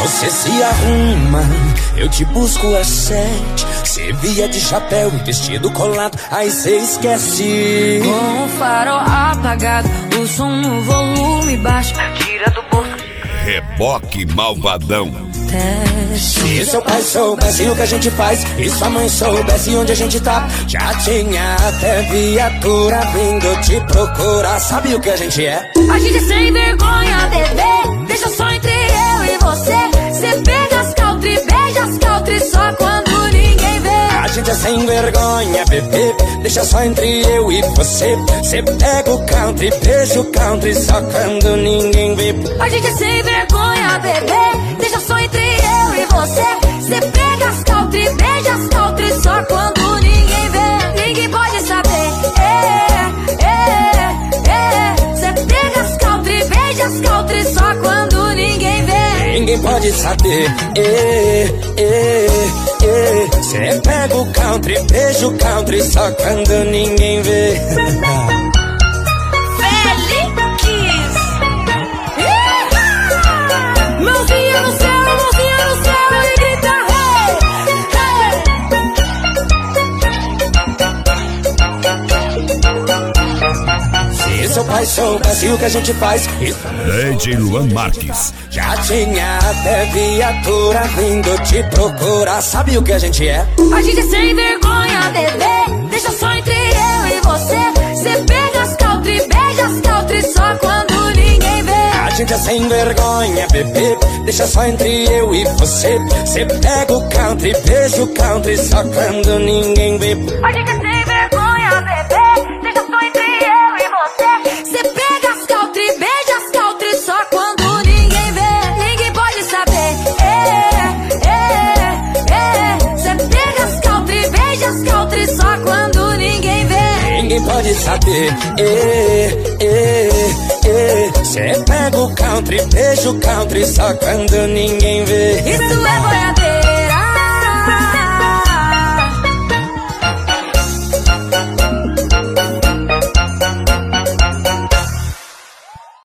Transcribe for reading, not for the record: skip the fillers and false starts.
você se arruma, eu te busco às 7. Cê via de chapéu e vestido colado, aí cê esquece. Com o farol apagado, o som no volume baixo, tira do bolso. Reboque malvadão. Se seu pai soubesse o que a gente faz e sua mãe soubesse onde a gente tá, já tinha até viatura vindo te procurar. Sabe o que a gente é? A gente é sem vergonha, bebê. Deixa só entre eu e você. Cê pega as country, beija as country só quando ninguém vê. A gente é sem vergonha, bebê. Deixa só entre eu e você. Cê pega o country, beija o country só quando ninguém vê. A gente é sem vergonha, bebê. Deixa só entre eu e você. Cê pega as country, beija as country só quando ninguém vê. Ninguém pode saber. Cê pega as country, beija as country só quando ninguém vê. Ninguém pode saber. Cê pega o country, beija o country só quando ninguém vê. Mãozinha no céu e grita hey, hey. Se seu pai soubesse o que a gente faz, DJ Luan Marques. Já tinha até viatura vindo te procurar. Sabe o que a gente é? A gente é sem vergonha, bebê. Deixa só entre eu e você. Cê pega as country, beija as country só quando ninguém vê. A gente é sem vergonha, bebê. Deixa só entre eu e você. Cê pega o country, beija o country só quando ninguém vê. A gente é sem vergonha, bebê. Deixa só entre eu e você. Cê pega as country, beija as country só quando ninguém vê. Ninguém pode saber. Cê pega as country, beija as country só quando ninguém vê. Ninguém pode saber. Cê pega o country, beija o country só quando ninguém vê. Isso é boiadeira.